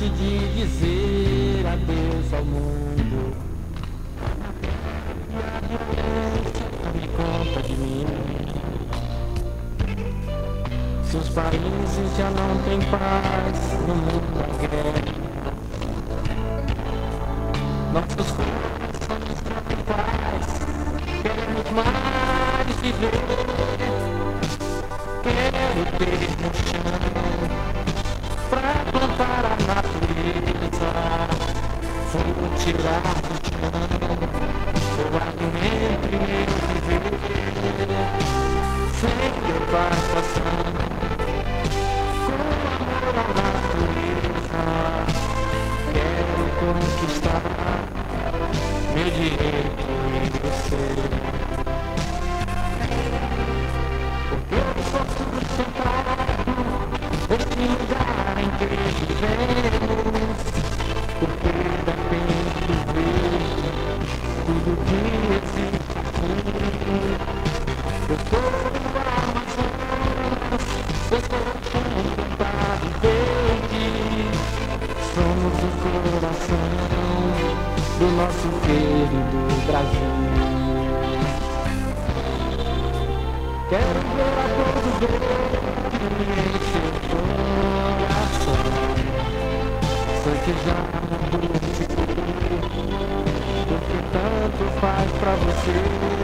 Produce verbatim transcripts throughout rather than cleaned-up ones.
vontade de dizer adeus ao mundo. A violência tome conta de mim. Seus países já não têm paz, no mundo há guerra. Nossos corações não têm paz, queremos mais viver. Quero ter um chão pra plantar a natureza, vou tirar do chão o alimento e meu viver, sem levar passando com amor à natureza. Quero conquistar meu direito em você. Este lugar em que vivemos, porque depende do verde, tudo que existe aqui. Eu sou do Amazonas, eu sou contemplado verde. Somos o coração do nosso querido Brasil. Quero ver a cor do verde em seu coração. Sei que já mudou, porque tanto faz pra você.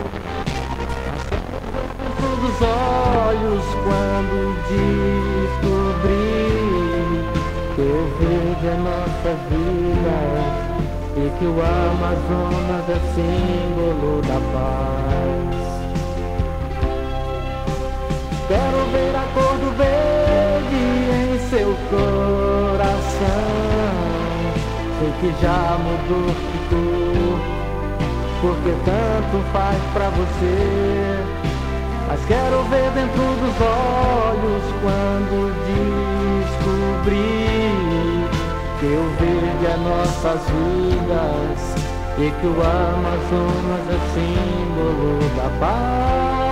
Dentro dos olhos quando descobri que o verde é nossa vida e que o Amazonas é símbolo da paz. Quero ver a cor do verde em seu coração. Sei que já mudou de cor, porque tanto faz pra você. Mas quero ver dentro dos olhos quando descobri que o verde é nossas vidas e que o Amazonas é símbolo da paz.